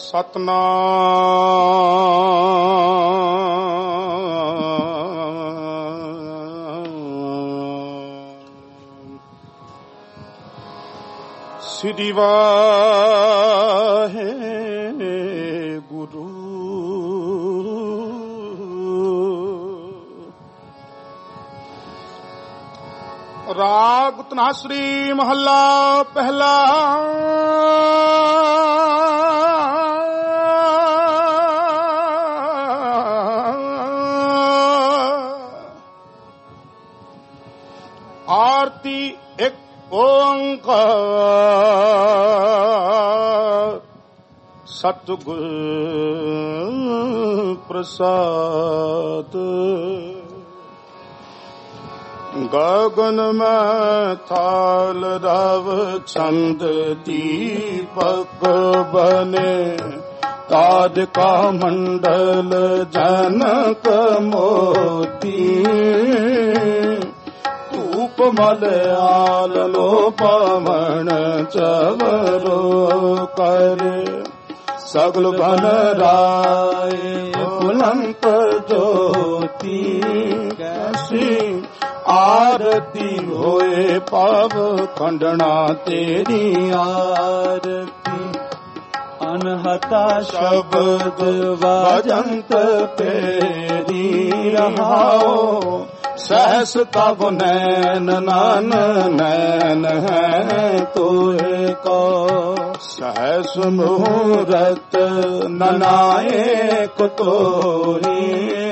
ਸਤਿਨਾਮ ਸ੍ਰੀ ਵਾਹਿਗੁਰੂ। ਰਾਗ ਧਨਾਸਰੀ ਮਹੱਲਾ ਪਹਿਲਾ। ਆਰਤੀ ਇੱਕ ਓੰਕਾਰ ਸਤਿਗੁਰ ਪ੍ਰਸਾਦ। ਗਗਨ ਮੈਂ ਥਾਲ ਰਵ ਛੰਦ ਦੀਪਕ ਬਨੇ ਤਾਰਿਕਾ ਮੰਡਲ ਜਨਕ ਮੋਤੀ। ਧੂਪ ਮਲ ਆਲੋ ਪਵਨ ਚਵਰੋ ਕਰੇ ਸਗਲ ਬਨ ਰਾਏ ਬੁਲੰਦ ਜੋਤੀ। ਕੈਸੀ ਆਰਤੀ ਹੋਏ ਪਵ ਖੰਡਣਾ ਤੇਰੀ ਆਰਤੀ। ਅਨਹਤਾ ਸ਼ਬਦ ਵਜੰਤ ਤੇਰੀ ਰਹਾਓ। ਸਹਸ ਤਬ ਨੈਨ ਨਾਨ ਨੈਨ ਹੈ ਤੋਏ ਕੋ। ਸਹਸ ਮੂਰਤ ਨਨਾਇਕ ਤੋਹੀ।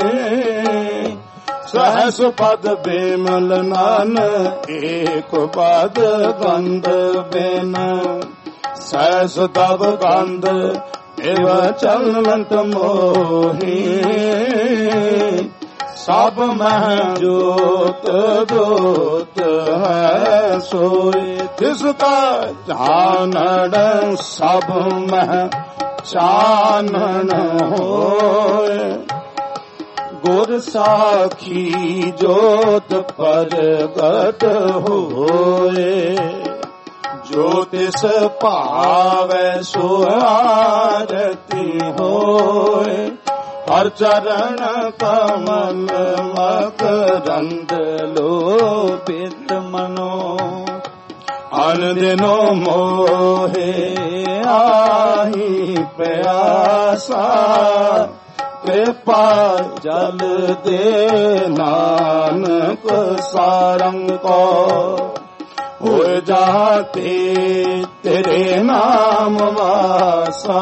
सहस पद बेमल नान एक पद गंध बेन। सहस तब गंध एव चलवंत मोही। सब मह जोत जोत है सोई। तिसका जानन सब मह चानन होए। गुर साखी जोत प्रगट होए। जो तिस भावै सो आरती होए। हर चरण कमल मकरंद लोभित मनो। अन दिनो मोहे आही प्यासा। कृपा जल दे नानक सारंग को। हो जाते तेरे नाम वासा।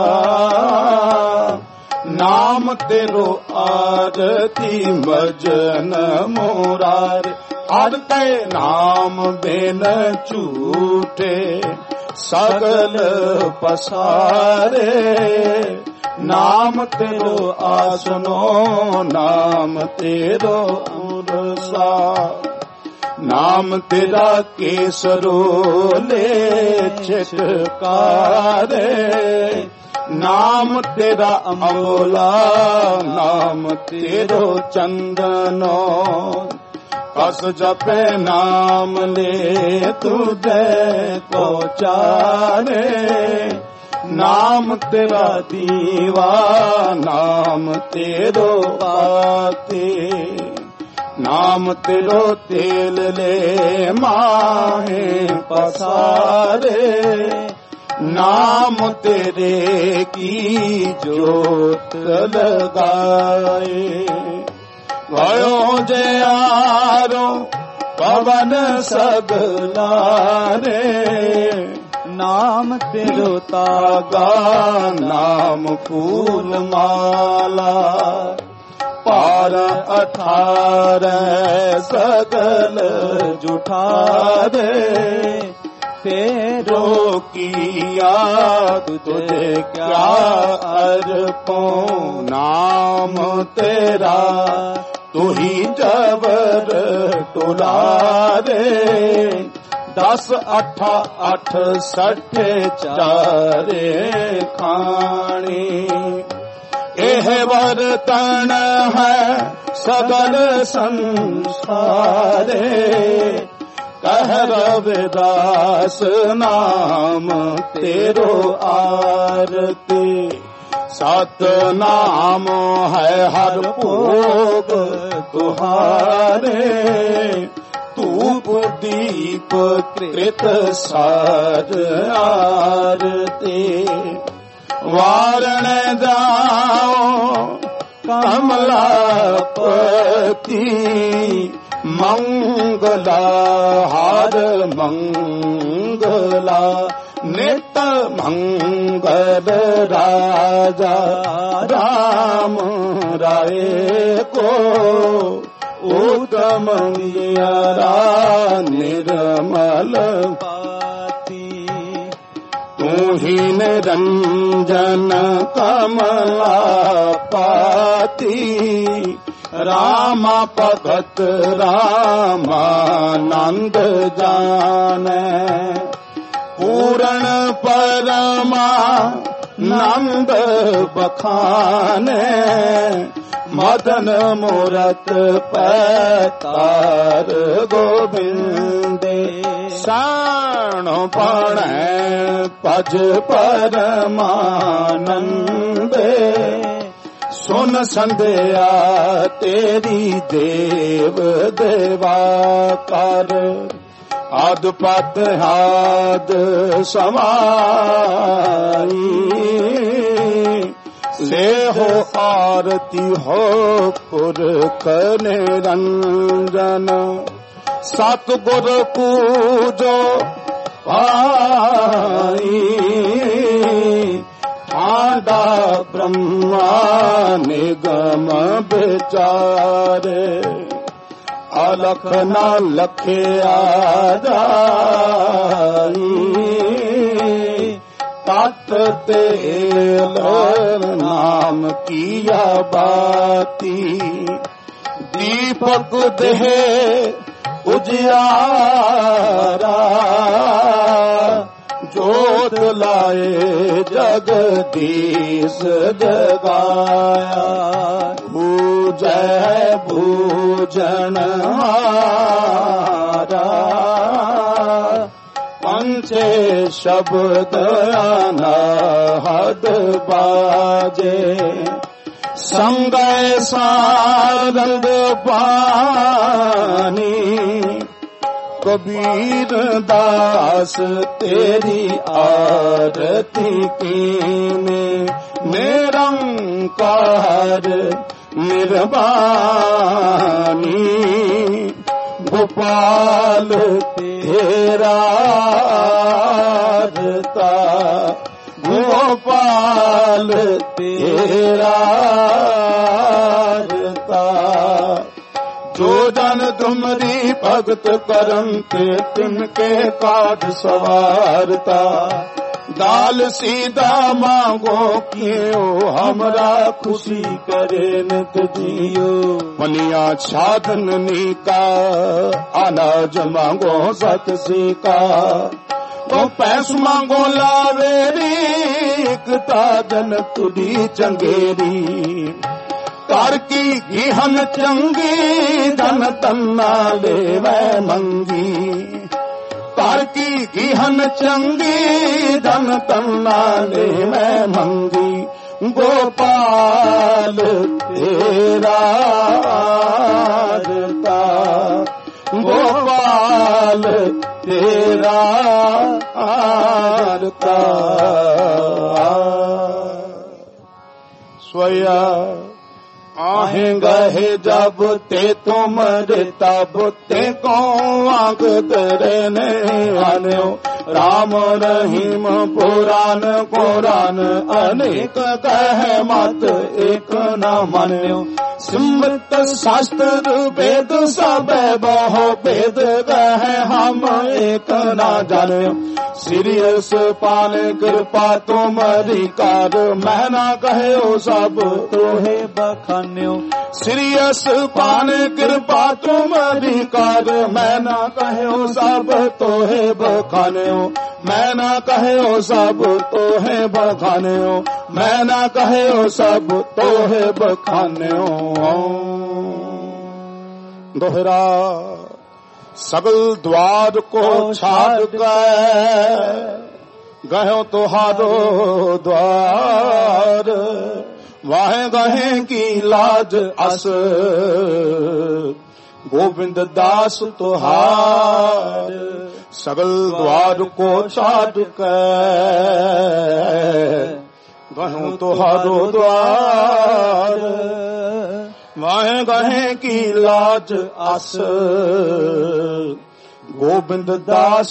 नाम तेरो आरती भजन मुरारे। हर ते नाम बिन झूठे सगल पसारे। नाम तेरो आसनो नाम तेरो उरसा। नाम तेरा केसरो ले छिटकारे। नाम तेरा अमोला नाम तेरो चंदनो। कस जपे नाम ले तुझे को चारे। नाम तेरा दीवा नाम तेरो बाती। नाम तेरो तेल ले माहे पसारे। नाम तेरे की जोत लगाए। भयो जयारो पवन सगलारे। नाम तेरो तागा नाम फूल माला। पार 18 सगल जुठारे। तेरो की याद तुझे क्या अर्पो। नाम तेरा तू ही जबर टुलारे। 10 8 8 60 चारे खानी। एह वर्तन है सगल संसारे। कह रविदास नाम तेरो आरती। सतनाम है हर भोग तुहारे, धूप दीप कृत सार आरती। वारण जाओ कमलापति, मंगला हार मंगला, नित मंगल राजा राम राय को, उत्तम निर्मल पाती। तू ही निरंजन कमलापति, रामा भगत रामानंद जाने, पूर्ण परमानंद बखाने, मदन मूरत पैतार गोविंदे। साण पण पज परमानंदे, सुन संध्या तेरी देव देवाकार, आद पद हाद समाई, ले हो आरती हो पुरख निरंजन, सतगुर पूजो पाई, आदा ब्रह्मा निगम विचारे, अलख न लखे आदाई, तत् तेल नाम किया बाती, दीपक देहे उजियारा, जोत लाए जगदीश जगाया, भूजय भूजन हारा, पंचे शब्द अनहद बाजे, संगय सारंग पानी, कबीर दास तेरी आरती कीने, निरंकार निर्वाणी, गोपाल तेरा रता, गोपाल तेरा रता, जो जन तुमरी भगत करंते, तिनके काज सवारता, दाल सीधा मांगो क्यों, हमरा खुशी करे नित जियो, मनिया छादनी का, अनाज मांगो सत सीका, तो पैस मांगो लावेरी, ताजन तुरी चंगेरी, कर की गिहन चंगी, धन तन्ना लेवे मंगी, कर की गिहन चंगी, धन तन्ना लेवे मंगी, गोपाल तेरा रता, गोपाल तेरा रता, स्वया आहे गहे जब ते तुमरे, तब ते को आग तेरे आन्यो, राम रहीम पुराण कुरान, अनेक कहे मत एक न मान्यो, सिमृत शास्त्र वेद सब बहु वेद कहे हम एक न जान्यो, सीरियस पान कृपा तुम्हारी कार, मैं ना कहे सब तोहे बखान्यो, सीरियस पान कृपा तुम्हारी कार, मैं ना कहे सब तोहे बखान्यो, मैं ना कहे सब तोहे बखान्यो, मैं ना कहे सब तोहे बखान्यो। दोहरा सगल द्वार को छाड़ गए, गहो तुहारो द्वार, वाहे गहे की लाज अस, गोविंद दास तुहार, सगल द्वार को छाड़ के गहो तुहारो द्वार, वाहे गहे की लाज अस, गोविंद दास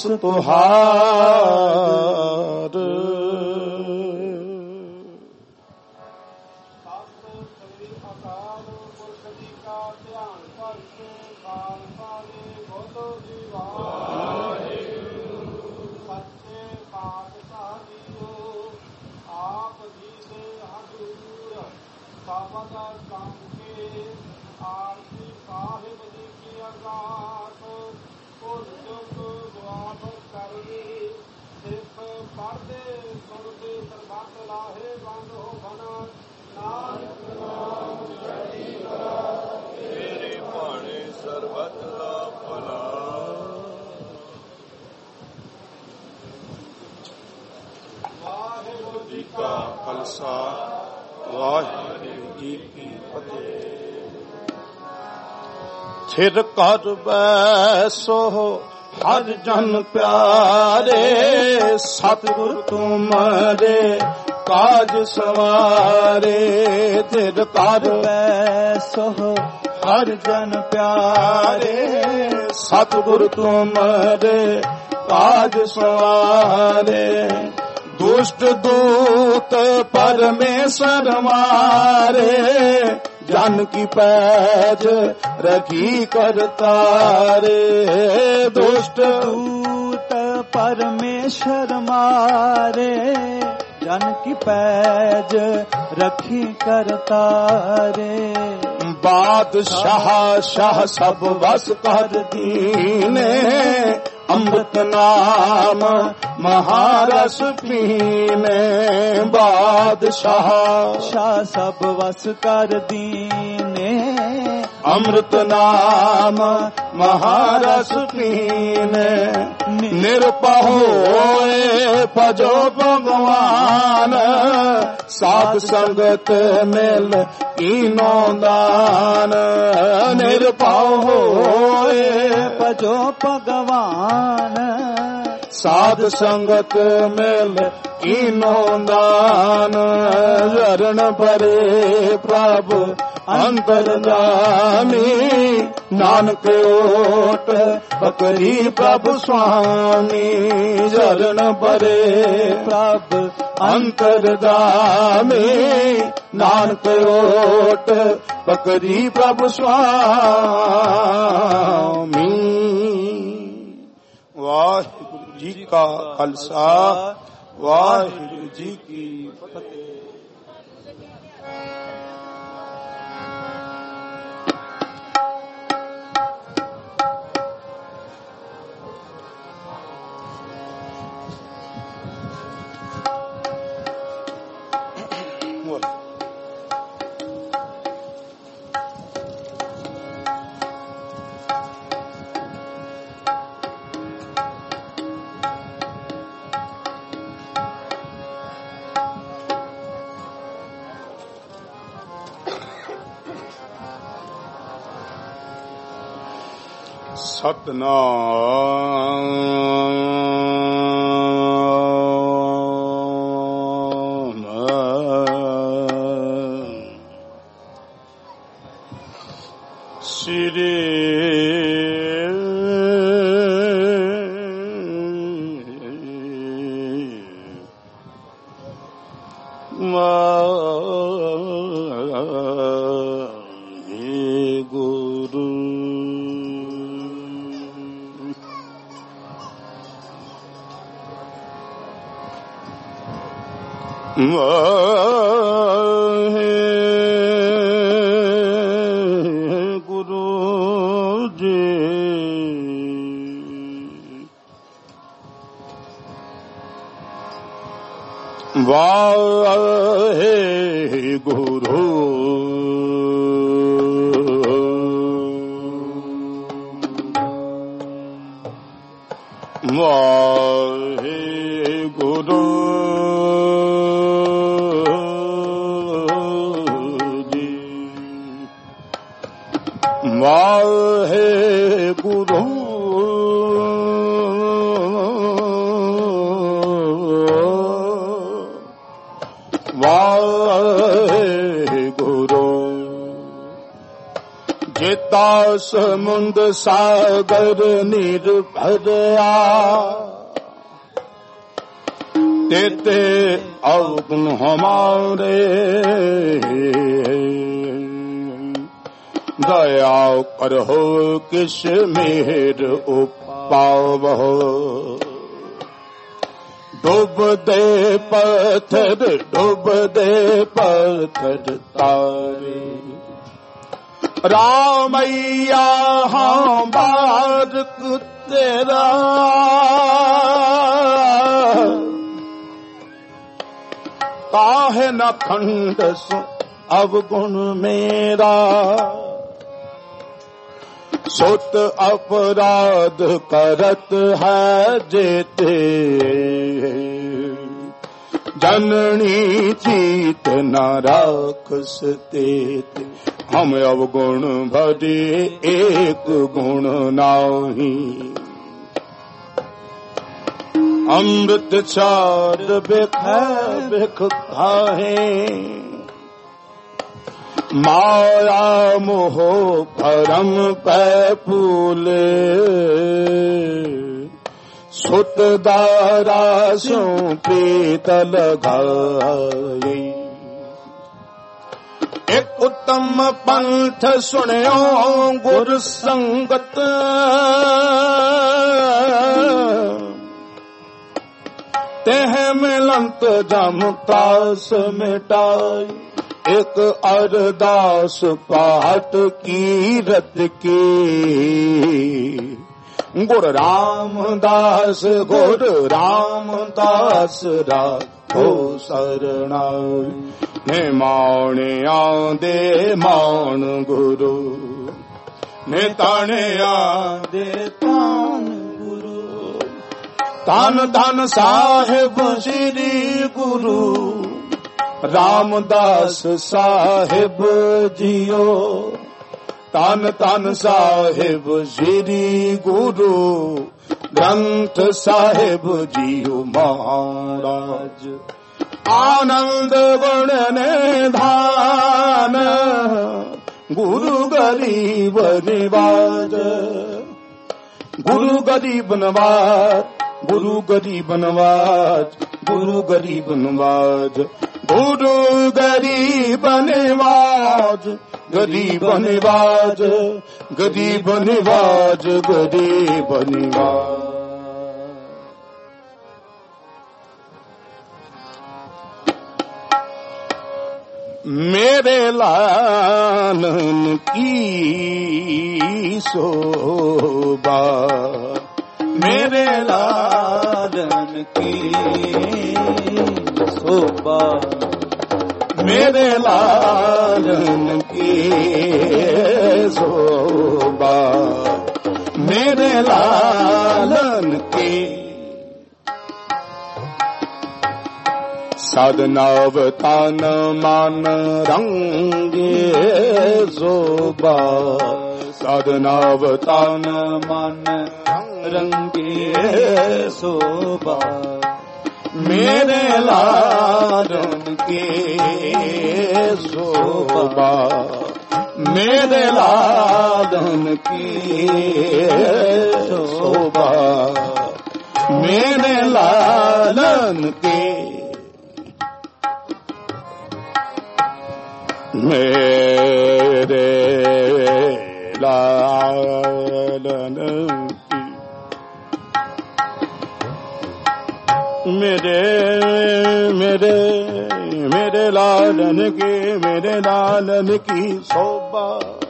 तुहार। ਖਾਲਸਾ ਵਾਹਿਗੁਰੂ ਜੀ ਕੀ ਫਤਿਹ। ਥਿਰ ਕਰ ਬੈਸੋ ਹਰ ਜਨ ਪਿਆਰੇ, ਸਤਿਗੁਰ ਤੁਮਰੇ ਕਾਜ ਸਵਾਰੇ। ਥਿਰ ਕਰ ਬੈਸੋ ਹਰ ਜਨ ਪਿਆਰੇ, ਸਤਿਗੁਰ ਤੁਮਰੇ ਕਾਜ ਸਵਾਰੇ। दुष्ट दूत परमेश्वर मारे, जन की पैज रखी करतारे। दुष्ट दूत परमेश्वर मारे, जन की पैज रखी करतारे। बादशाह शाह सब बस कर दीने, अमृत नाम महारस पीने। बादशाह शाह सब वस कर दीने, अमृत नाम महारस पीने। निरपह होए भजो भगवान, साध संगत मिल कीनो दान। निरपह होए भजो भगवान, साध संगत मिल कीनो दान। चरण परे प्रभु अंतरगामी, नानक ओट पकड़ी प्रभु स्वामी। चरण परे प्रभु अंतरगामी, नानक ओट पकड़ी प्रभु स्वामी। वाहिगुरु जी का खालसा, वाहिगुरु जी की फतेह। सतनाम श्री गुरु। गुरु जी वाहे गुरु वाहे गुरु जी, वाहे गुरु वाहे गुरु। जिता समुंद सागर निर्भया, तेते अवगुण हमारे, दया करहो किस मेर उपावहो। डूब दे पत्थर तारे, रामैया हाँ बारक तेरा। काहे न खंडस अवगुण मेरा, सुत अपराध करत है जेते। जननी चीत न राखस तेते, हम अवगुण भरे एक गुण नाही। अमृत चार बिख खाहे, माया मोह भरम पै फूले। सुत दारा सो प्रीत लगाए, एक उत्तम पंथ सुनियो गुर संगत। तेह मिलंत जम तास मिटाई, एक अरदास पाठ कीरत की। गुरु रामदास राखो शरणाई। ने माने आंदे मान गुरु, ने ताने आंदे तान गुरु। तान तान साहेब श्री गुरु रामदास साहेब जियो। तान तान साहेब श्री गुरु ग्रंथ साहेब जियो महाराज। आनंद गुण निधान गुरु गरीब निवाज। गुरु गरीब नवाज, गुरु गरीब नवाज, गुरु गरीब नवाज। गुरु गरीब निवाज, गरीब निवाज, गरीब निवाज, गरीब निवाज। मेरे लालन की शोभा, मेरे लालन की शोभा, मेरे लालन की शोभा, मेरे लालन की। साधनावतान मान रंगे शोभा, साधनावतान मान रंगे शोभा। मेरे लालन के शोभा, मेरे लालन की शोभा, मेरे लालन के। मेरे लालन की, मेरे मेरे मेरे लालन की, मेरे लालन की शोभा।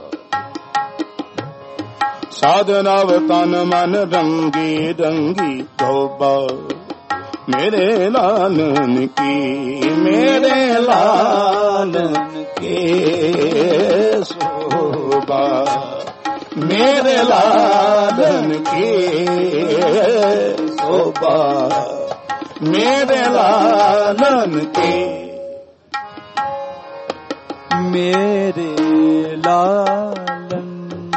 साधनावतान मन रंगी रंगी शोभा, मेरे लालन की, मेरे लालन की शोभा, मेरे लालन की शोभा मेरे लालन की मेरे लालन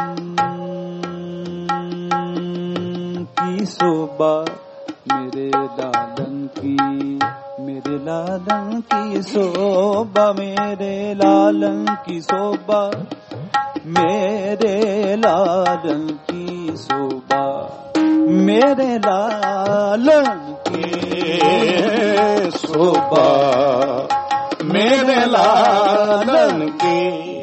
की शोभा मेरे लालन की मेरे लालन की शोभा मेरे लालन की शोभा मेरे लालन की शोभा मेरे लालन की शोभा मेरे लालन की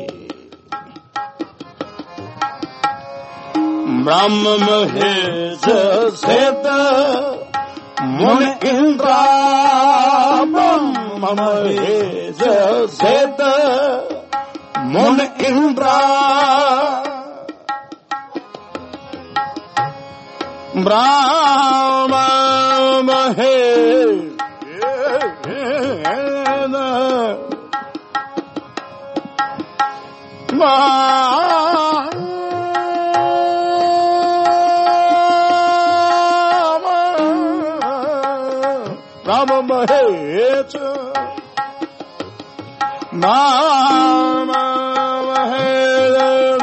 ब्रह्म महेश सिद्ध मुनि इंद्रा ब्रह्म महेश सिद्ध मुनि इंद्रा ब्रह्म महेश राम महेश नाम महेश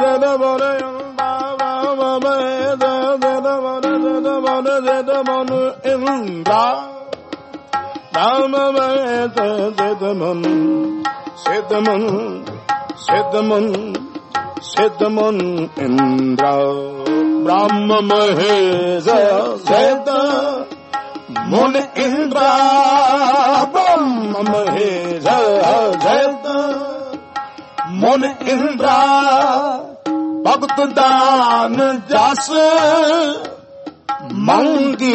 इंद्रा राम महेश सिद्धमन सिद्धमन सिद्धमन सिद्धमन इंद्र ब्रह्म महेश सिद्ध मुन इंद्र ब्रह्म महेश सिद्ध मुन इंद्र भक्त दान जस मंगी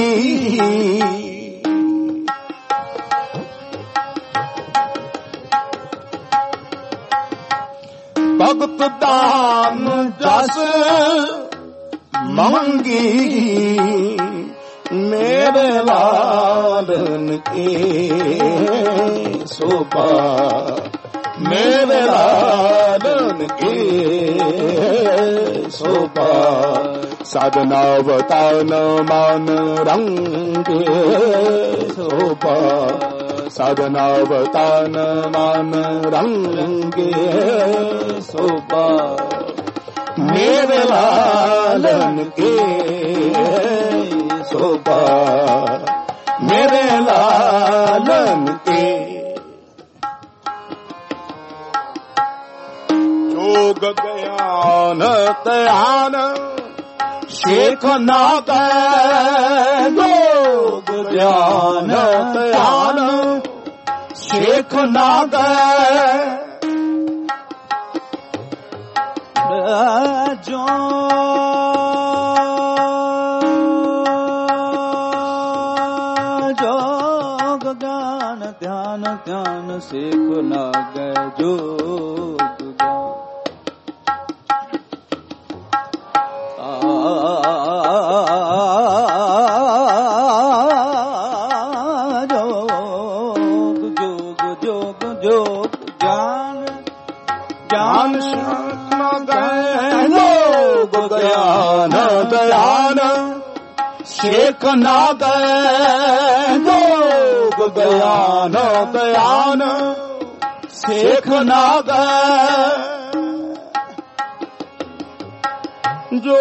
भक्त दान जस मंगी मेरे लालन की शोभा मेरे लालन की शोभा साधना वतान मान रंग शोभा साधना वतान मान रंग शोभा मेरे लालन की शोभा मेरे लालन की योग ज्ञान त्यान शेख नाग योग ज्ञान त्यान शेख नाग जो जोग ज्ञान ध्यान ध्यान सीख न गए जोग शेख नाग योग ज्ञान दयान शेख नाग जो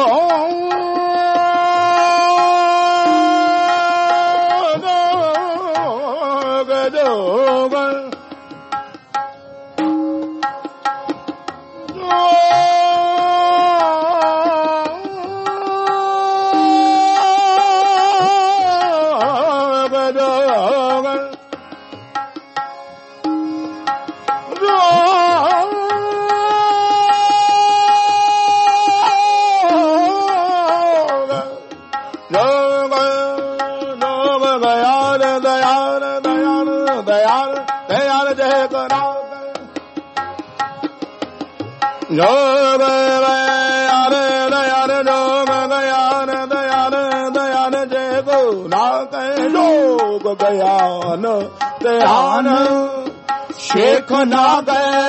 ज्ञान ध्यान शेख नाग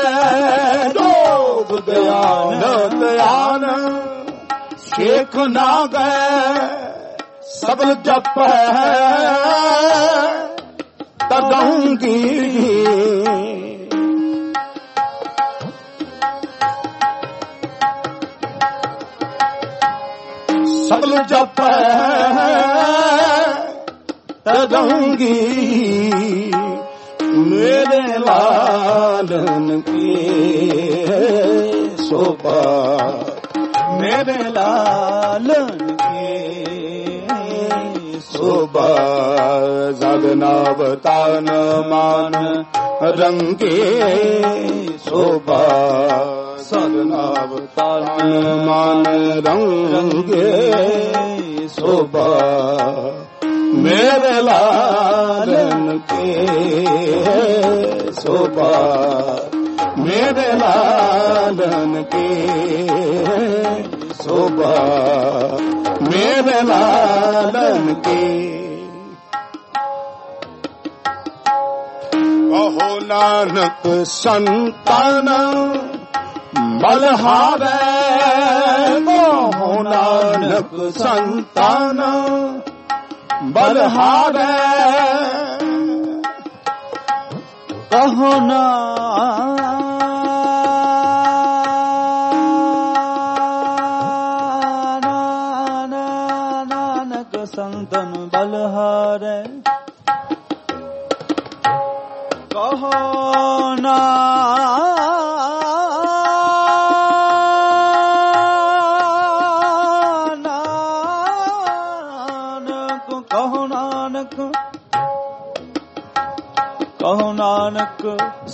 योग ज्ञान ध्यान शेख नाग सकल जप तरंगी सकल जप तरंगी मेरे लालन की शोभा मेरे लालन की शोभा जगनावतान मान रंगे शोभा सगनावतान मान रंगे शोभा मेरे लालन के शोभा मेरे लालन के शोभा मेरे लालन के कहो नानक संतान बलहारे कहो नानक संतान बलहारे कहो नानक संतन बलहारे कहो नानक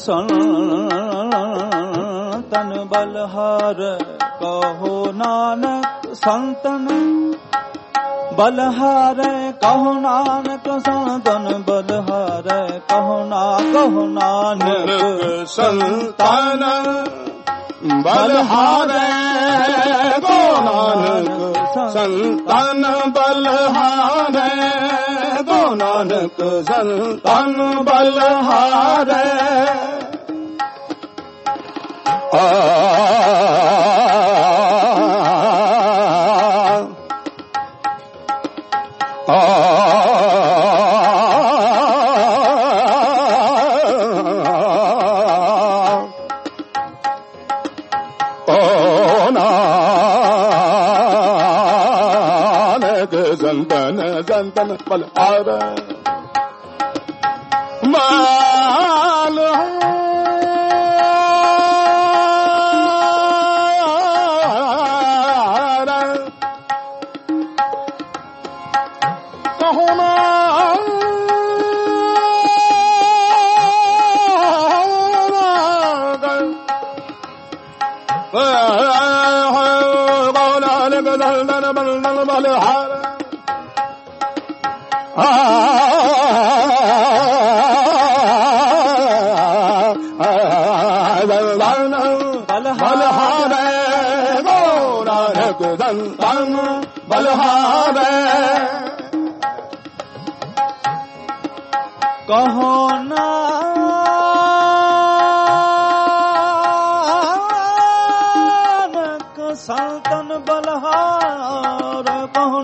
संतन बलहार कहो नानक संतन बलहार कहो नानक संतन बलहार कहो नानक संतन बलहार कहो नानक संतन बलहार नानक संतन बलहार संतन संतन बलहार माल कहो बलहार बलहार नानक संतन बलहार कहो नानक संतन बलहार कहो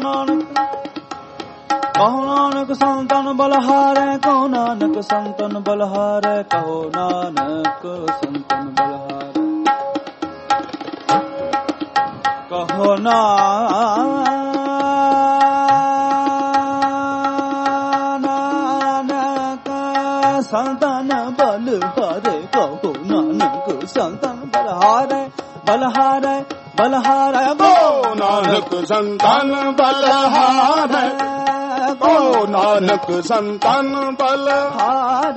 नानक संतन बलहार कहो नानक संतन बलहार कहो नानक संतन बलहार कहो नानक संतन बलहार कहो नानक संतन बलहार बलहार बलहार नानक संतन बलहार नानक संतन बलहार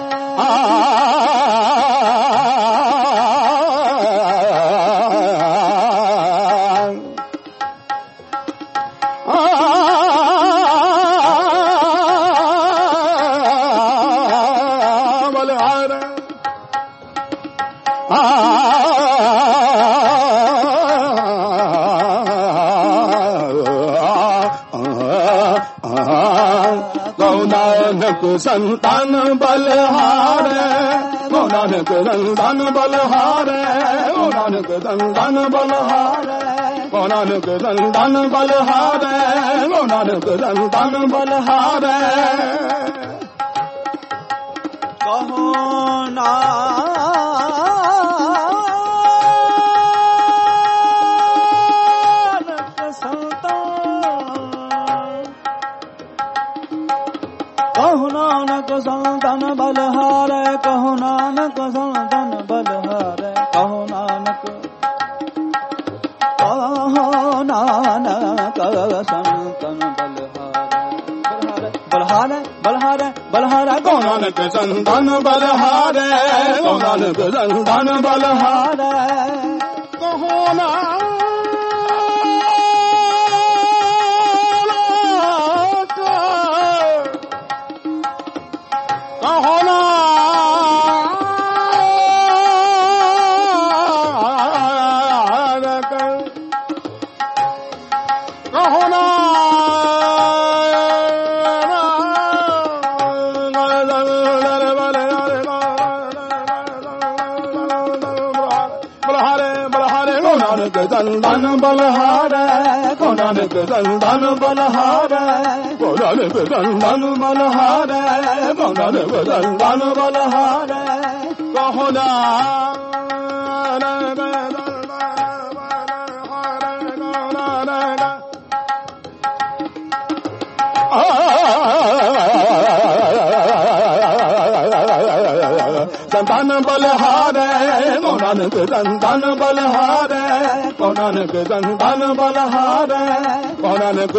नानक संतन बलहार नानक संतन बलहार नानक संतन बलहार ਕੋ ਨਾਨਕ ਸੰਤਨ ਬਲਹਾਰੇ ਕੋ ਨਾਨਕ ਸੰਤਨ ਬਲਹਾਰੇ ਕਹੋ ਨਾਨਕ ਸੰਤਨ ਕਹੋ ਨਾਨਕ ਸੰਤਨ ਬਲਹਾਰੇ ਕਹੋ ਨਾਨਕ ਸੰਤਨ ਬਲਹਾਰੇ ਕਹੋ ਨਾਨਕ ਸੰਤਨ ਬਲਹਾਰੇ ਬਲਹਾਰੇ ਬਲਹਾਰੇ ਕੋ ਨਾਨਕ ਸੰਤਨ ਬਲਹਾਰੇ ਕੋ ਨਾਨਕ ਸੰਤਨ ਬਲਹਾਰੇ ਕਹੋ ਨਾਨਕ ਕਹੋ ਸੰਤਨ ਬਲਹਾਰੇ ਕੋ ਨਾਨਕ ਸੰਤਨ ਬਲਹਾਰੇ ਕੋ ਨਾਨਕ ਸੰਤਨ ਬਲਹਾਰੇ ਕੋ ਨਾਨਕ ਸੰਤਨ ਬਲਹਾਰੇ ਕਹੋ ਸੰਤਨ ਬਲਹਾਰੇ ਕੋ ਨਾਨਕ ਸੰਤਨ ਬਲਹਾਰੇ ਕੋ ਨਾਨਕ ਸੰਤਨ ਬਲਹਾਰੇ ਕੋ ਨਾਨਕ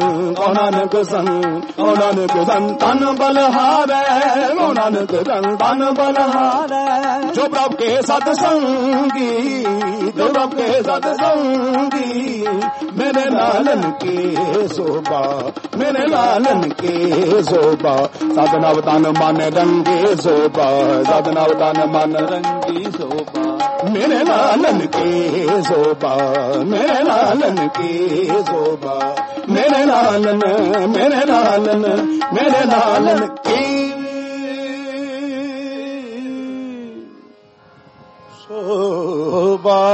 ਸੰਤਨ ਬਲਹਾਰੇ ਕੋ ਨਾਨਕ ਸੰਤਨ ਬਲਹਾਰੇ ਜੋ ਪ੍ਰਭ ਕੇ ਸਤ ਸੰਗੀ ਜੋ ਪ੍ਰਭ ਕੇ ਸਤ ਸੰਗੀ ਮੇਰੇ ਲਾਲਨ ਕੇ ਸੋਭਾ ਮੇਰੇ ਲਾਲਨ ਕੇ ਸੋਭਾ ਸਤਨਾਮ ਤਨ ਮਨ ਰੰਗੇ ਸੋਭਾ ਸਤਨਾਮ ਤਨ ਮਨ ਰੰਗੀ ਸੋਭਾ ਮੇਰੇ ਲਾਲਨ ਕੇ ਸੋਭਾ ਮੇਰੇ ਲਾਲਨ ਕੇ ਸੋਭਾ ਮੇਰੇ ਲਾਲਨ ਮੇਰੇ ਲਾਲਨ ਮੇਰੇ ਲਾਲਨ ਕੀ ਸੋਭਾ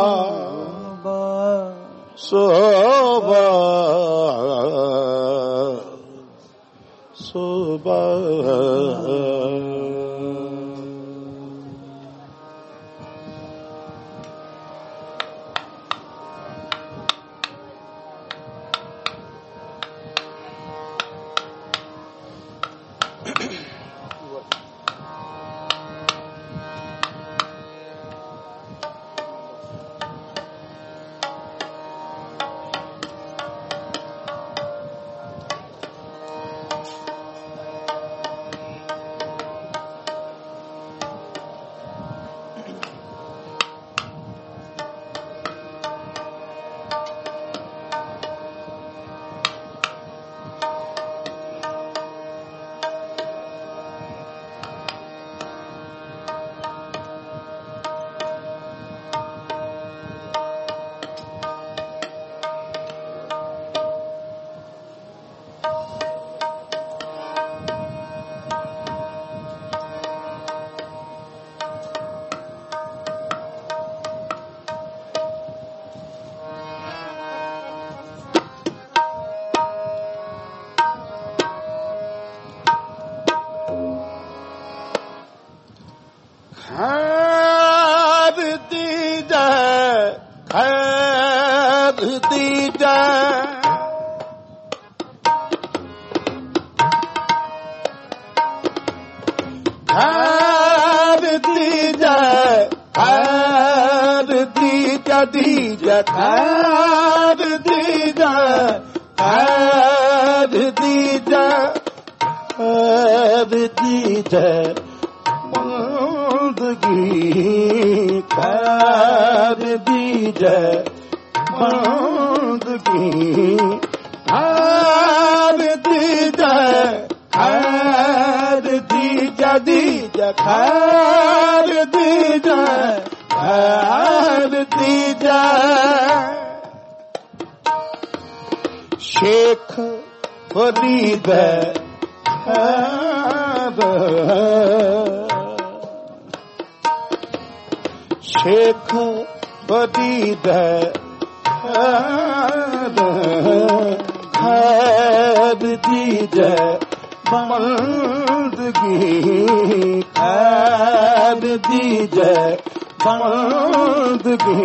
ਸੋਭਾ ਸੋਭਾ शेख फरीद शेख फरीद खैर दीजे बंदगी खैर दीजे बंदगी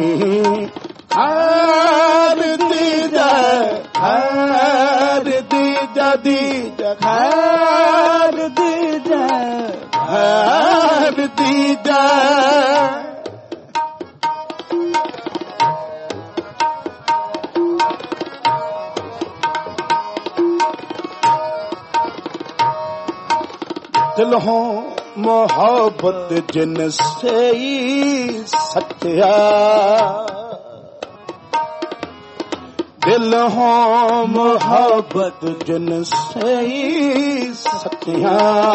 खैर दीजे खैर दीजे दीजे खैर दीजे खैर दीजे दिल हो मोहब्बत जिनसे ही सच्चा दिल हो मोहब्बत जिनसे ही सच्चा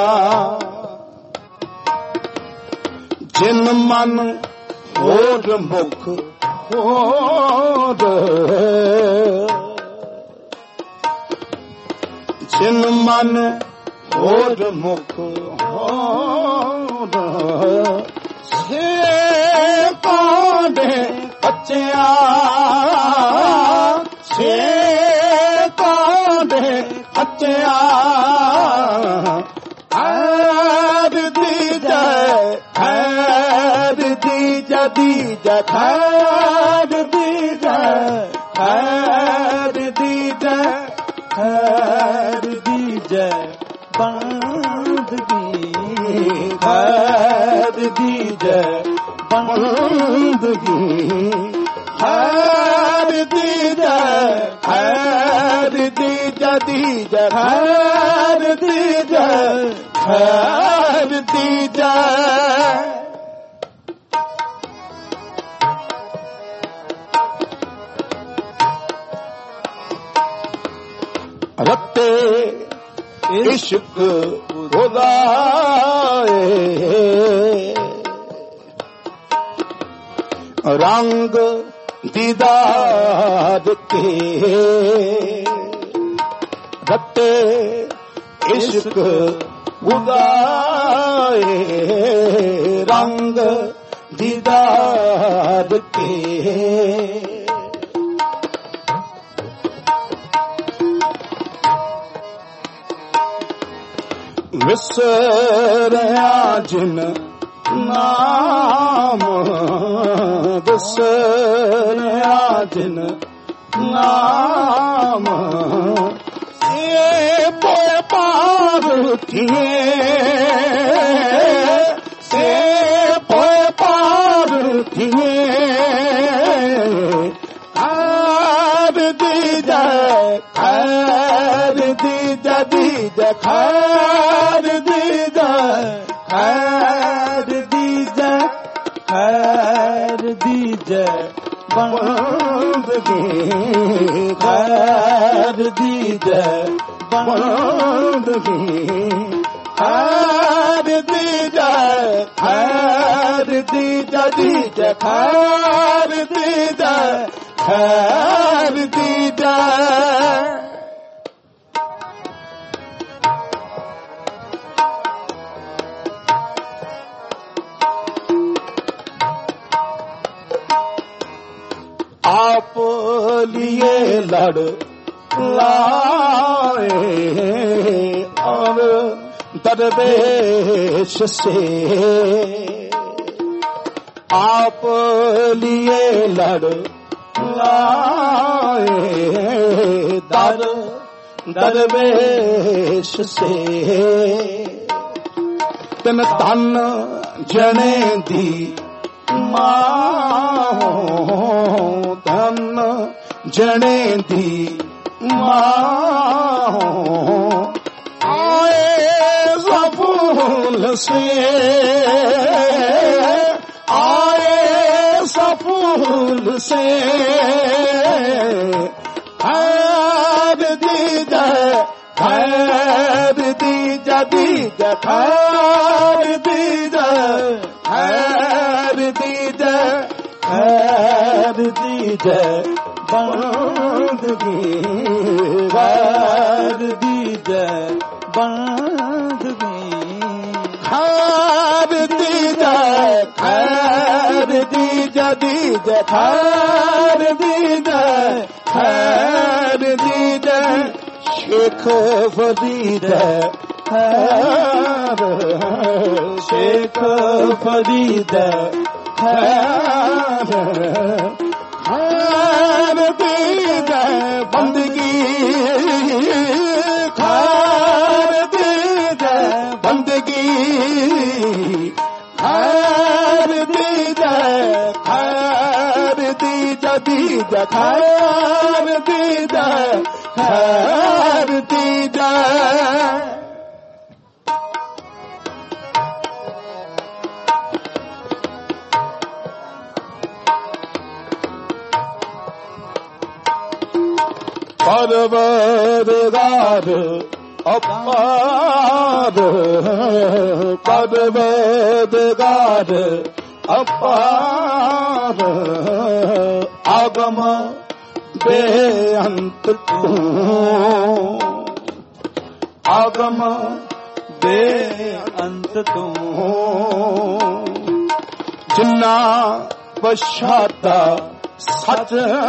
जिन मन होर मुख होर जिन मन होर मुख होर से कांडे बच्चिया से कांडे बच्चिया खैर दीजे खैर दीजे दीजे खैर दीजे खैर दीजे खैर दीजे बंदगी खैर दीजे बंदगी खैर दीजे खैर दीजे दीजे खैर दीजे खैर दीजे रत्ते इश्क खुदाए रंग दीदार के रत्ते इश्क खुदाए रंग दीदार के विसरया जिन नाम विसरया जिन नाम ये पोए पार थिए से पोए पार थिए खैर दीजे खैर दीजे दीजे खैर दीजे खैर दीजे खैर दीजे बंदगी खैर दीजे बंदगी खैर दीजे खैर दीजे दीजे खैर दीजे खैर दीजे आप लिए लड़ लाए और दरवेश से आप लिए लड़ लाए दरवेश से तन तन जने दी मां तन जने दी मां आए सफूल से आए सफूल से खैर दीजे खैर दीजे दीजे खैर दीजे खैर दीजे खैर दीजे बंदगी खैर दीजे बंदगी खैर दीजे खैर दीजा दीजा खैर दीजा खैर दीजा शेख फरीद खैर शेख फरीद खैर खैर दीजा बंदगी खैर दीजा बंदगी खैर दीजा खैर दीजा दीजा खैर दीजा खैर दीजा परवरदिगार अपार परवरदिगार अपार आगम बेअंत तू आगम बेअंत तू जिन्ना पछाता सच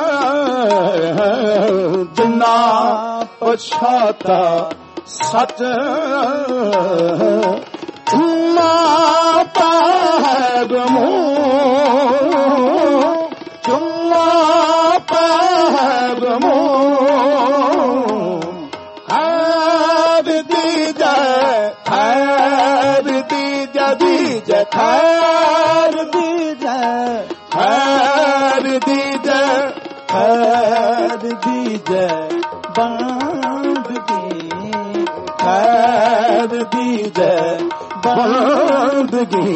जिन्ना पछाता सच चुम्मा पैर मुँह चुम्मा पैर मुँह खैर दीजा खैर दीजा दीजा खैर दीजा खैर दीजा खैर दीजा बंदगी खैर दीजा बंदगी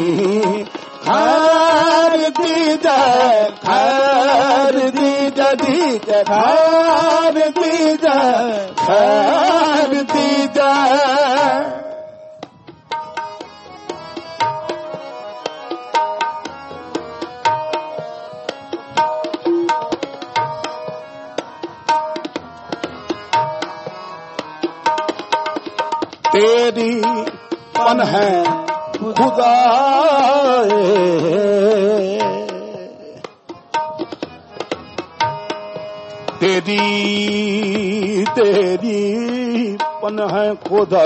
खैर दीजा खैर दीजा दीजा खैर दीजा खैर दीजा तेरी पन है खुदा तेरी तेरी पन है खुदा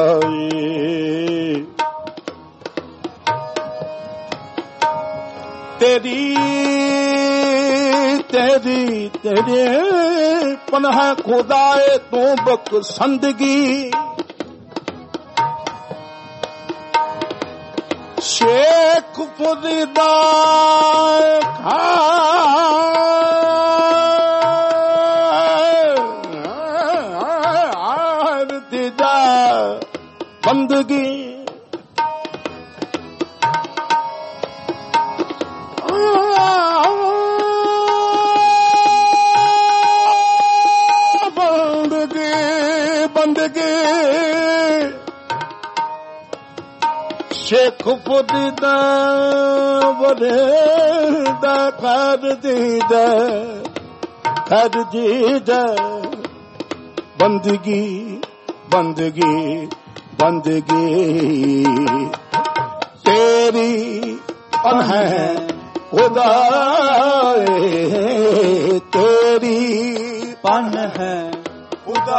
तेरी तेरी तेरी पन है खुदाए तू बकसंदगी शेख फरीदा खैर दीजा बंदगी बंदगी बंदगी शेख फरीदा वरेदा खैर दीदा बंदगी बंदगी बंदगी तेरी पन है खुदा तेरी पन है खुदा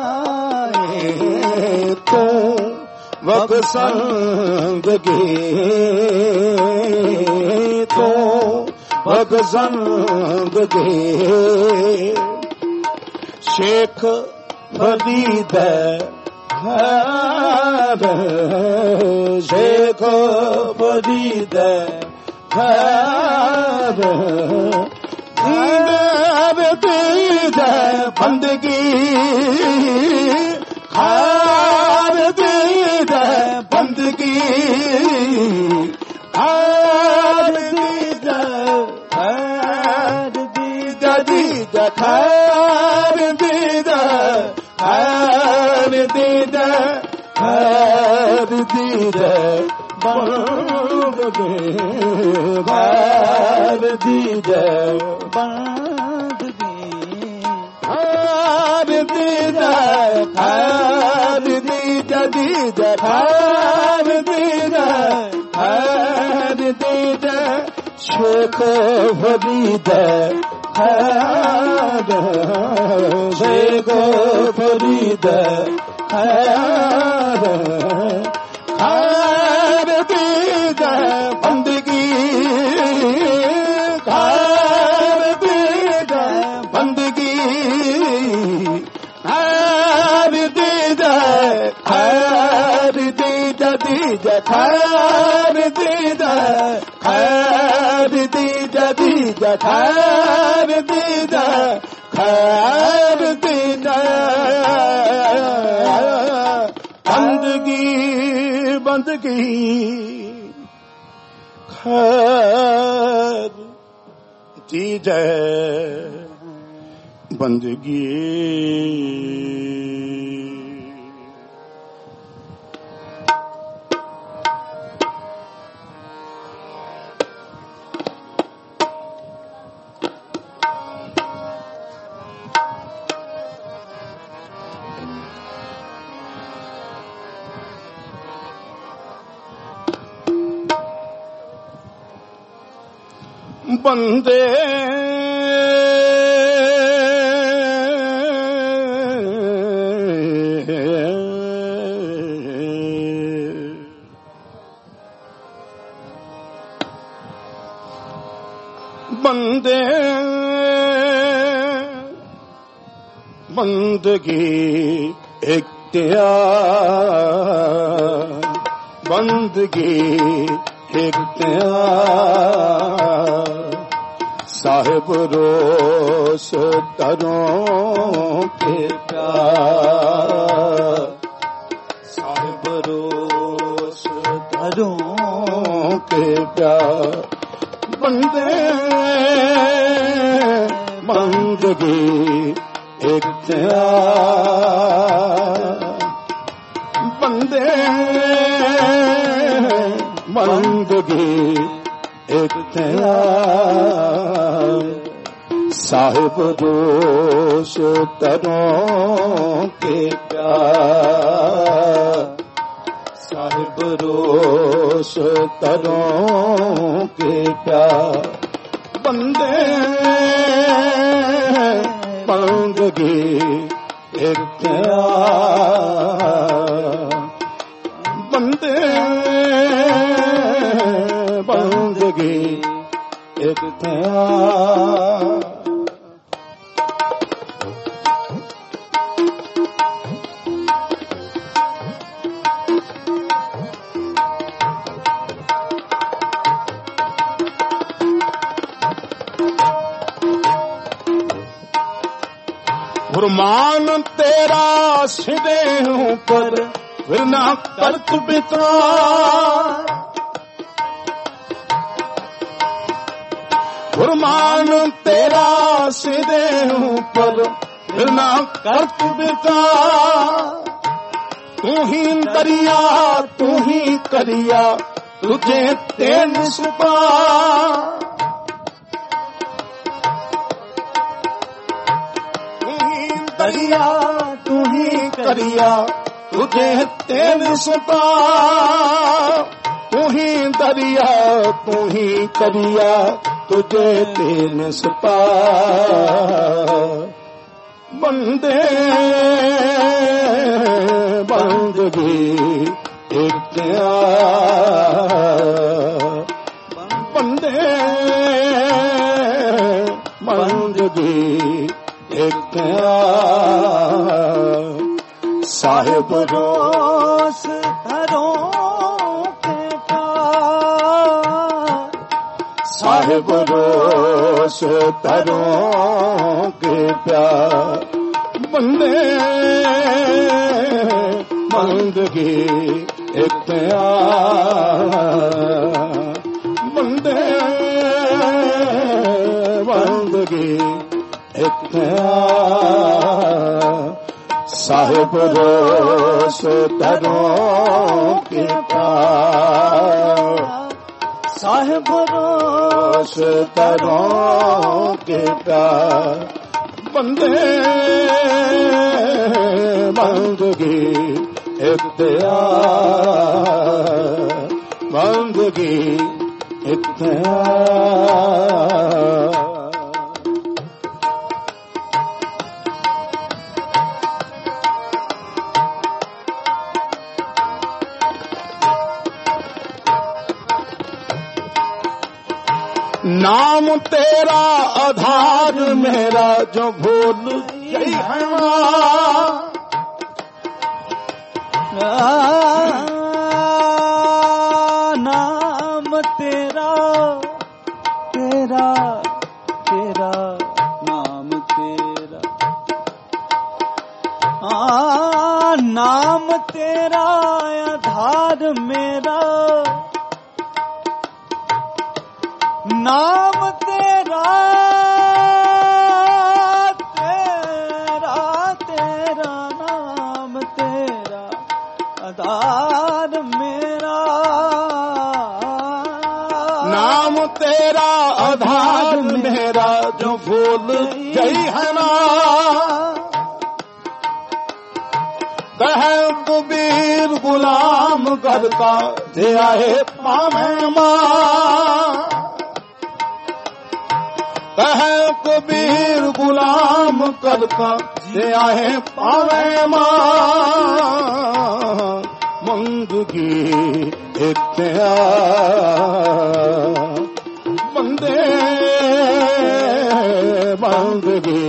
तू बकसंदगी तो बकसंदगी शेख फरीद खैर शेख फरीद खैर खैर दीजा बंदगी खैर दीजा बंदगी खैर दीजा खैर दीजा दीजा खैर दीजा खैर दीजा खैर दीजा बंदगी खैर दीजा बंदगी खैर दीजा खैर दीजा दीजा खैर दीजा खैर दीजा शेख फरीद खैर, शेख फरीद खैर, खैर दीद बंदगी, खैर दीद बंदगी, खैर दीद, खैर दीद दीद, खैर दीद, खैर दीद दीद, खैर दीद, खैर दीद बंदगी, बंदगी खैर दीद बंदगी। बंदे बंदे बंदगी इख्तियार, बंदगी इख्तियार, साहिब रोश तरों के प्यार, साहिब रोश तरों के प्यार, बंदे बंदगी इख्तियार, बंदे बंदगी इख्तियार, साहिब रोश तरों के प्यार, साहिब रोश तरों के प्यार, बंदे बंदगी इख्तियार, बंदे बंदगी इख्तियार। फरमान तेरा सिदे ऊपर फिर ना कर तू बेकार, फरमान तेरा सिदे ऊपर फिर ना कर तू बेकार, तू ही दरिया तू ही करिया तुझे तेन सुपा, दरिया तू ही करिया तुझे तेन सुपा, तू ही दरिया तू ही करिया तुझे तेन सुपा, बंदे बंदगी इख्तियार, बंदे बंदगी इख्तियार, साहिब रोश तरों के प्यार, साहिब रोश तरों के प्यार, बंदे बंदगी इख्तियार, बंदे बंदगी इख्तियार, साहिब रोश तरों के प्यार, साहिब रोश तरों के प्यार, बंदे बंदगी इख्तियार, बंदगी नाम तेरा आधार मेरा जो भूल गई है नाम तेरा तेरा तेरा नाम तेरा नाम तेरा आधार मेरा नाम तेरा तेरा तेरा नाम तेरा आधार मेरा नाम तेरा आधार मेरा जो भूल गई है ना कहे कबीर गुलाम करता दे आए पावे माँ कहे कबीर गुलाम करता दे आए पावे माँ मंदगी इख्तियार बंदे बंदगी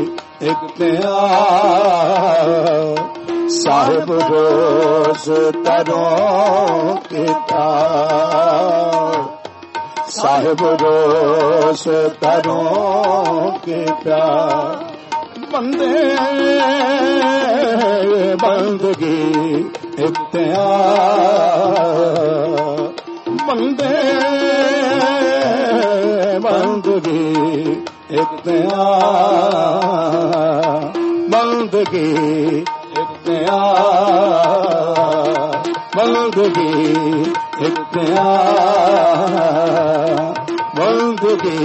इख्तियार साहिब रोज तरों के प्यार साहिब रोज तरों के प्यार बंदे बंदगी इख्तियार बंदे बंदगी इख्तियार बंदगी बंदगी इख्तियार बंदगी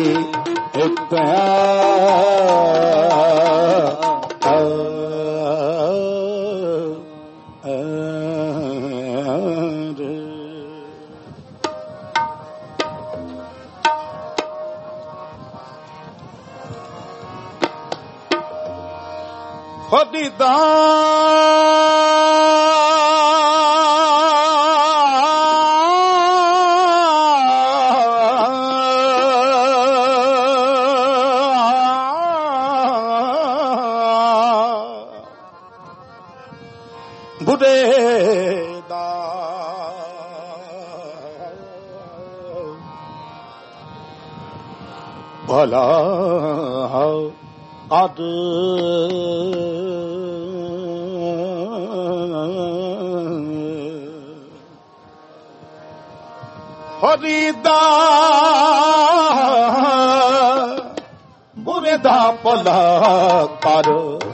भला अद फरीदा बुरे दा भला कर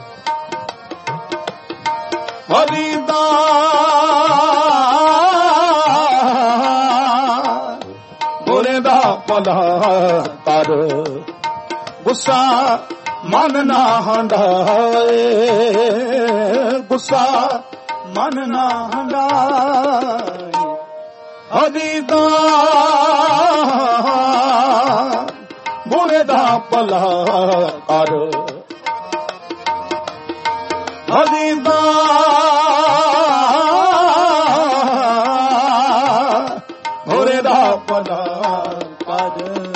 फरीदा बुरे दा भला कर गुस्सा मन ना हंडाए गुस्सा मन ना हंडाए हरीदा बुरे दा भला कर हरीदा बुरे दा भला कर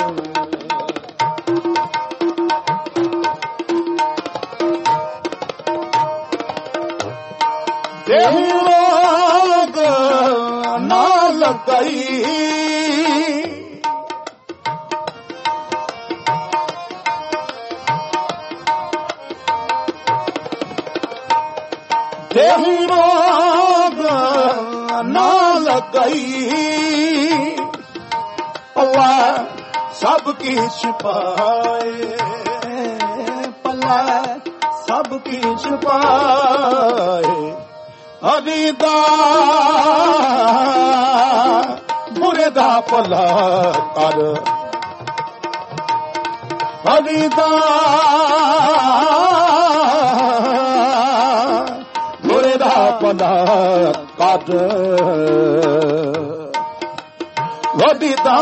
रोग ना लगई रोग ना लगई अल्लाह सबकी छिपाए पल्ला सबकी छिपाए हरीदा बुरे दा भला कर हरीदा बुरे दा भला कर ਬਦੀਦਾ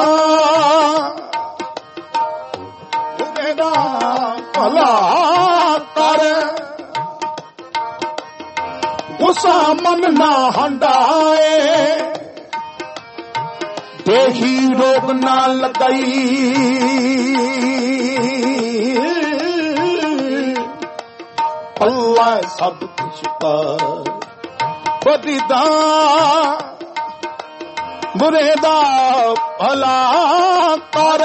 ਬੁਰੇ ਦਾ ਭਲਾ ਕਰ ਗੁੱਸਾ ਮਨ ਨਾ ਹੰਡਾਏ ਦੇਹੀ ਰੋਗ ਨਾ ਲਗਾਈ ਅੱਲਾ ਸਭ ਕੁਛ ਕਰ ਬਦੀਦਾ ਬੁਰੇ ਦਾ ਭਲਾ ਕਰ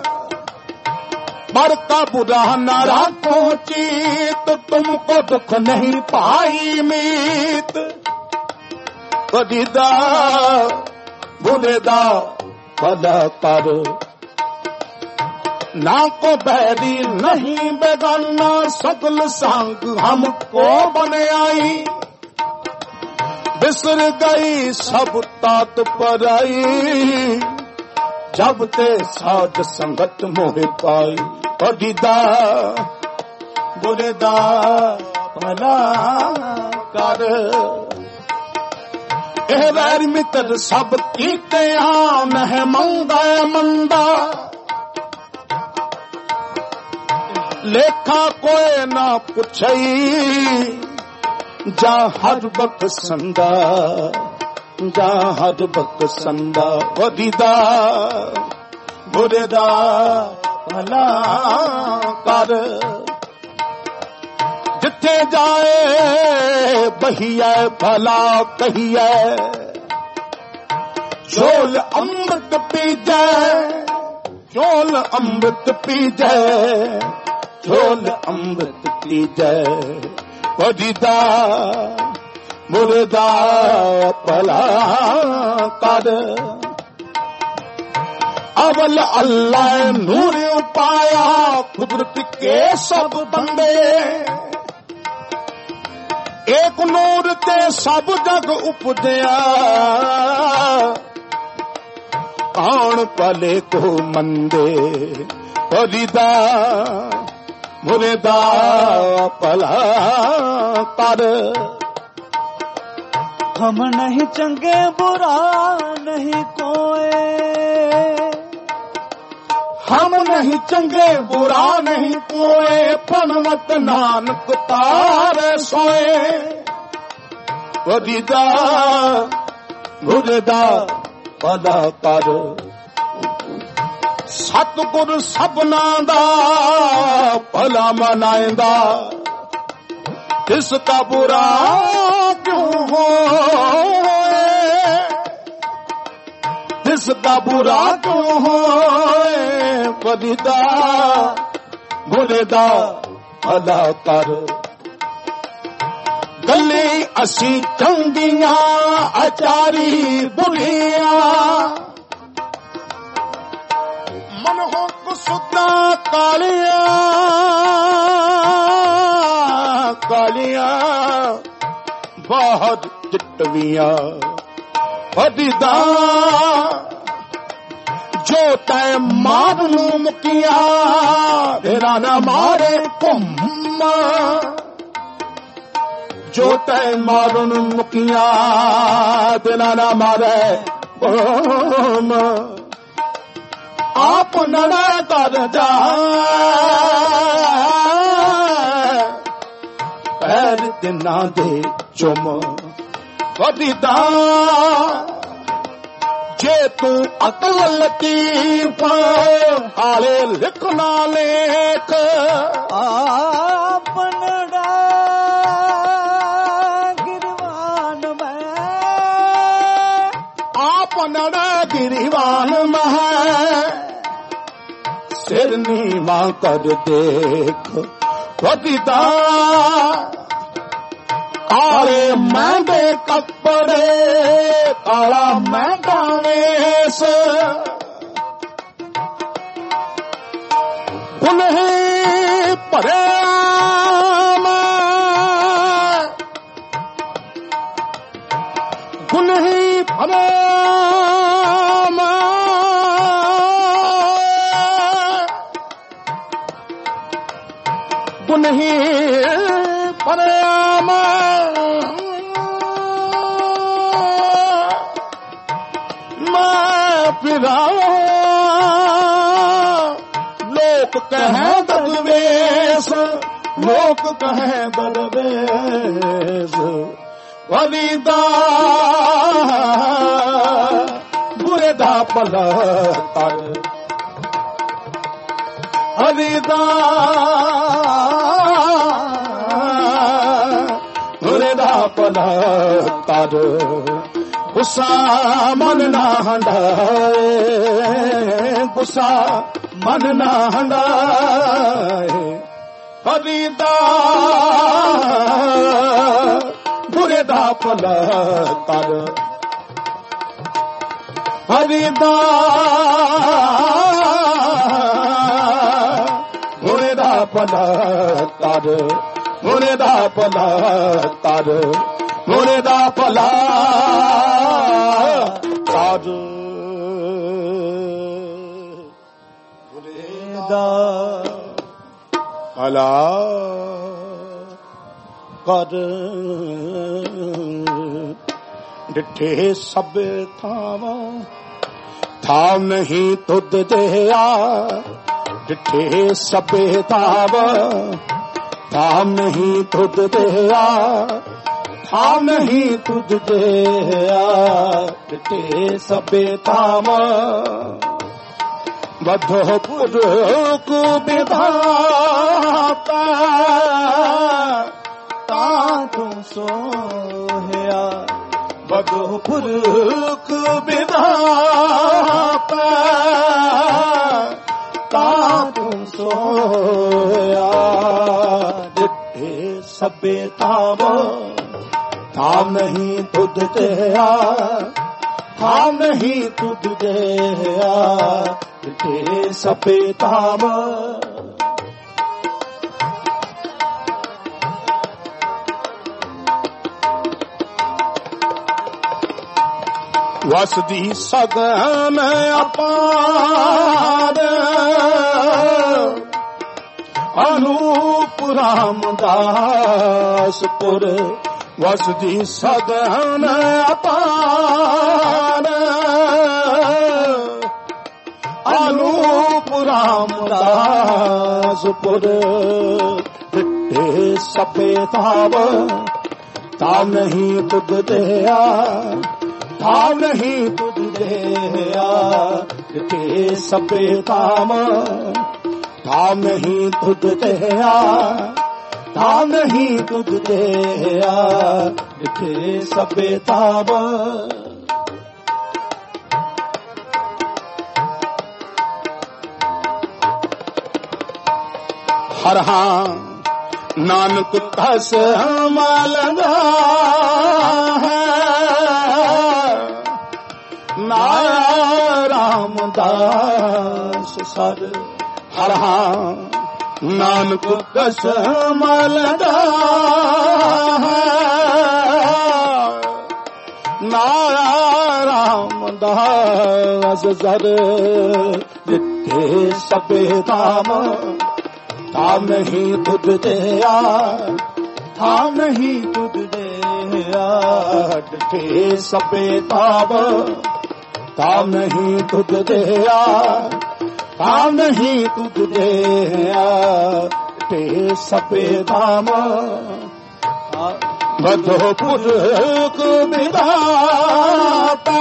बड़का बुरा न राखो चीत तुमको दुख नहीं पाई मीत बदीदा बुरे दा भला कर ना को बैरी नहीं बेगाना सगल संग हमको बन आई बिसर गई सब तात पर आई जब ते साध संगत मोह पाई बदीदा बुरे दा भला कर ਇਹ ਵੈਰ ਮਿੱਤਰ ਸਭ ਕੀਤੇ ਆ ਮਹਿ ਮੰਦਾ ਮੰਦਾ ਲੇਖਾ ਕੋਈ ਨਾ ਪੁੱਛਈ ਜਾ ਹਰ ਵਕਤ ਸੰਦਾ ਜਾ ਹਰ ਵਕਤ ਸੰਦਾ ਬਦੀਦਾ ਬੁਰੇ ਦਾ ਭਲਾ ਕਰ ਜਿੱਥੇ ਜਾਏ ਬਹੀਐ ਭਲਾ ਕਹੀਐ ਝੋਲ ਅੰਮ੍ਰਿਤ ਪੀਜੈ ਝੋਲ ਅੰਮ੍ਰਿਤ ਪੀਜੈ ਝੋਲ ਅੰਮ੍ਰਿਤ ਪੀਜੈ ਬਦੀਦਾ ਮੁਰਦਾ ਭਲਾ ਕਰ अवल अल्लाह नूर पाया कुदरत के सब बंदे एक नूर ते सब जग उपदिया आन पले को मंदे बदीदा मुर्दा भला कर हम नहीं चंगे बुरा नहीं कोई हम नहीं चंगे बुरा नहीं कोए पनवत नानक तारे सोए बदीदा मुर्दा भला कर सतगुर सबना दा भला मनाएंदा इसका बुरा क्यों हो इसका बुरा क्यों हो बदीदा बुरे दा भला कर गले असी चंगियां अचारी बुरिया मन हो कुसुदा कालिया कालिया बहुत चिटविया बदीदा जो तै मारू मुकिया तेरा न मारे कुम जो तै मारू मुकिया तेरा न मारे कुम आप नड़ा कर जा पैर दिना दे चुम बदीदा जे तू अकल लतीफ हाले लिखना लेख आपनड़ा गिरवान में आपनड़ा गिरवान में सिर नीवा कर देख बदीदा काले महंगे कपड़े काला महंगा वेश उन्हें परे उन्हें परे उन्हें परे विराओ लोक कहे दरवेश लोक कहे दरवेश वलीदा बुरे दा भला कर वलीदा बुरे दा भला कर गुस्सा मन ना हंडाए गुस्सा मन ना हंडाए वलीदा बुरे दा भला कर वलीदा बुरे दा भला कर बुरे दा भला कर बुरे दा भला कर बुरे दा भला कर डिठे सब थावा थाव नहीं तुद दया डिठे सब थावा थाव नहीं तुद दया थाव नहीं तुद दया डिठे सब थावा बधो पुरुष विधाता तू सोया बधो पुरुष विधाता तू सोया डिठे सबे ताव थाम नहीं तुद दया थाम नहीं तुद दया डिठे सबे ताव वसदी सगन अपार अनूप रामदासपुर वसदी सगन अपार अनूप रामदासपुर डिठे सबे ताव ताव नहीं तुद दया थाव नहीं तुद दया डिठे सबे ताव थाव नहीं तुद दया थाव नहीं तुद दया डिठे सबे ताव हर हाँ नानक कस मलगा है नाया रामदास सर हर हाँ नानक कस मलगा है नाया रामदास सर डिठे सबे ताव थाव नहीं तुद दया थाव नहीं तुद दया डिठे सबे ताव थाव नहीं तुद दया थाव नहीं तुद दया डिठे सबे ताव बधो पुरुष विधाता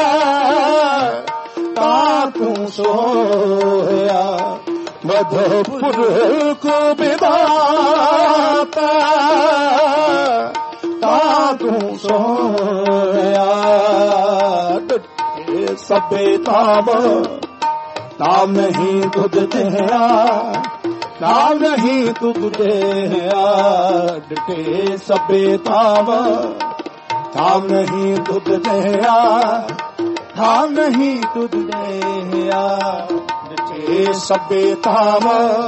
तू सोया बधो पुरुष विधाता तू सोया डिठे सबे ताव ताव नहीं तुद दया ताव नहीं तुद दया डिठे सबे ताव ताव नहीं तुद दया थाव नहीं तुद दया डिठे सबे ताव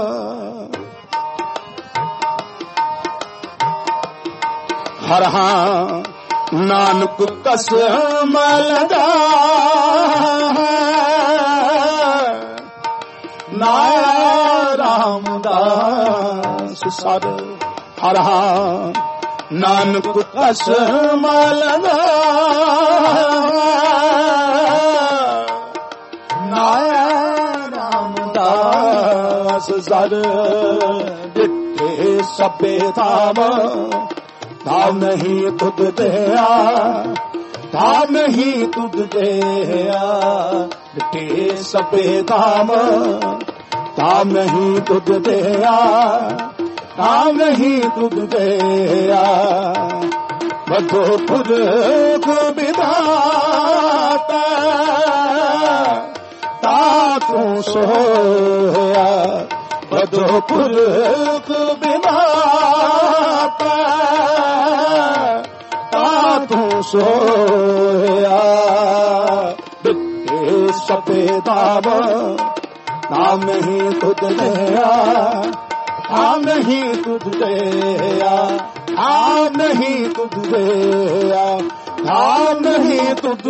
हर हाँ नानक कस मलगा है नाया रामदास सर हर हाँ नानक कस मलगा ਕਾਰ ਡਿੱਠੇ ਸਭੇ ਧਾਮ ਧਾਮ ਨਹੀਂ ਤੁਧ ਦਿਆ ਧਾਮ ਨਹੀਂ ਤੁਧ ਦਿਆ ਡਿੱਠੇ ਸਭੇ ਧਾਮ ਧਾਮ ਨਹੀਂ ਤੁਧ ਦਿਆ ਧਾਮ ਨਹੀਂ ਤੁਧ ਦਿਆ ਬਧੋ ਪੁਰਖ ਵਿਧਾਤਾ ਤਾ ਤੂੰ ਸੋਇਆ ਬਧੋ ਪੁਰਖ ਵਿਧਾਤਾ ਤਾ ਤੂੰ ਸੋਇਆ ਦਿੱਤੇ ਸਭੇ ਧਾਮ ਨਾਮ ਨਹੀਂ ਤੁਧ ਦਿਆ ਨਾਮ ਨਹੀਂ ਤੁਧ ਦਿਆ ਨਾਮ ਨਹੀਂ ਤੁਧ ਦਿਆ ਨਾਮ ਨਹੀਂ ਤੁਧ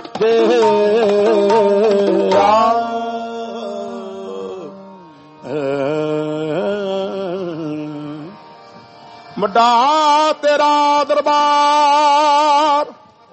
ਦਿਆ ਵੱਡਾ ਤੇਰਾ ਦਰਬਾਰ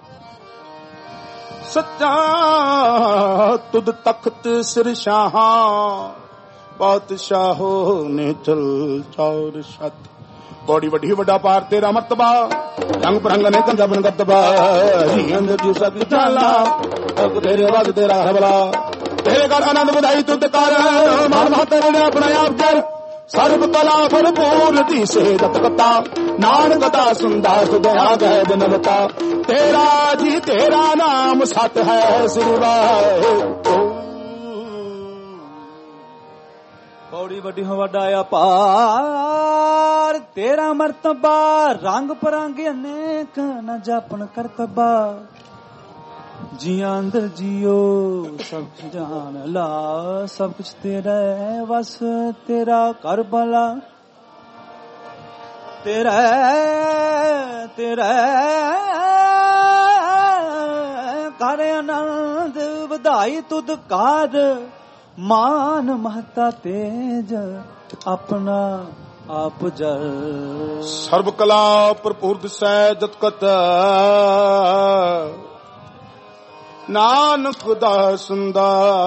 ਸੱਚਾ ਤੁਧ ਤਖਤ ਸਿਰ ਸ਼ਾਹਾਂ ਬਾਦਸ਼ਾਹੋ ਨੇ ਚਲ ਚੌਰ ਛੱਤ ਬੜੀ ਵੱਡੀ ਵੱਡਾ ਪਾਰ ਤੇਰਾ ਮਰਤਬਾ ਰੰਗ ਬਰੰਗ ਨੇ ਕੰਜਾ ਬਨ ਗਤਬਾ ਜੀ ਅੰਦਰ ਤੂੰ ਸਭ ਚਾਲਾ ਅਬ ਤੇਰੇ ਵਗ ਤੇਰਾ ਹਵਲਾ ਤੇਰੇ ਘਰ ਆਨੰਦ ਵਧਾਈ ਤੁਧ ਕਰ ਮਾਨ ਮਹਤਰ ਨੇ ਆਪਣਾ ਆਪ ਕਰ ਸਰਬ ਕਲਾ ਭਰਪੂਰ ਦੀ ਸੇਦਤ ਕਤਾ ਨਾਨਕ ਦਾ ਸੁੰਦਾ ਸੁਦਿਆ ਗਏ ਬਨਵਤਾ ਤੇਰਾ ਜੀ ਤੇਰਾ ਨਾਮ ਸਤ ਹੈ ਸਿਰਵਾਏ ਬੜੀ ਵੱਡੀ ਵੱਡਾ ਅਪਾਰ ਤੇਰਾ ਮਰਤਬਾ ਰੰਗ ਪਰੰਗ ਅਨੇਕ ਨਾ ਜਾਪਨ ਕਰਤਬਾ ਜੀਆਂ ਅੰਦਰ ਜੀਓ ਸਭ ਜਾਣ ਲਾ ਸਭ ਕੁਛ ਤੇਰਾ ਵਸ ਤੇਰਾ ਕਰ ਬਲਾ ਤੇਰਾ ਤੇਰਾ ਕਰ ਆਨੰਦ ਵਧਾਈ ਤੁਧ ਕਾਰ ਮਾਨ ਮਹਤਾ ਤੇਜ ਆਪਣਾ ਆਪ ਜਲ ਸਰਬ ਕਲਾ ਭਰਪੂਰ ਦਿਸੈ ਜਤ ਕਤ ਨਾਨਕ ਦਾ ਸੁੰਦਾ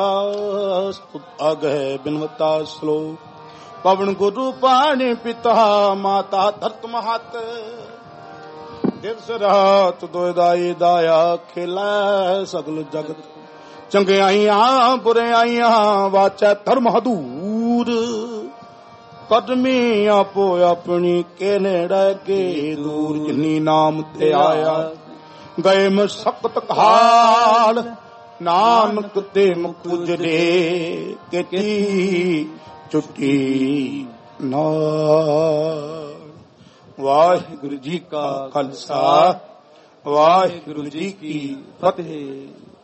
ਅਗੈ ਬਿਨਵਤਾ ਸਲੋ ਪਵਨ ਗੁਰੂ ਪਾਣੀ ਪਿਤਾ ਮਾਤਾ ਧਰਤ ਮਹਤ ਦਿਵਸ ਰਾਤ ਦੋਇ ਦਾਈ ਦਾਇਆ ਖੇਲਾ ਸਗਲ ਜਗਤ ਚੰਗਿਆਈਆਂ ਬੁਰਿਆਈਆਂ ਵਾਚੈ ਧਰਮ ਹਦੂਰ ਕਦਮੀ ਆਪੋ ਆਪਣੀ ਕੇ ਨੇੜੇ ਕੇ ਦੂਰ ਜਿਨੀ ਨਾਮ ਤੇ ਆਇਆ ਗਏ ਮਸਕਤ ਕਾਲ ਨਾਨਕ ਤੇ ਮੁਖ ਉਜੜੇ ਕੀਤੀ ਚੁੱਟੀ ਨਾਲ ਵਾਹਿਗੁਰੂ ਜੀ ਕਾ ਖਾਲਸਾ ਵਾਹਿਗੁਰੂ ਜੀ ਕੀ ਫਤਿਹ।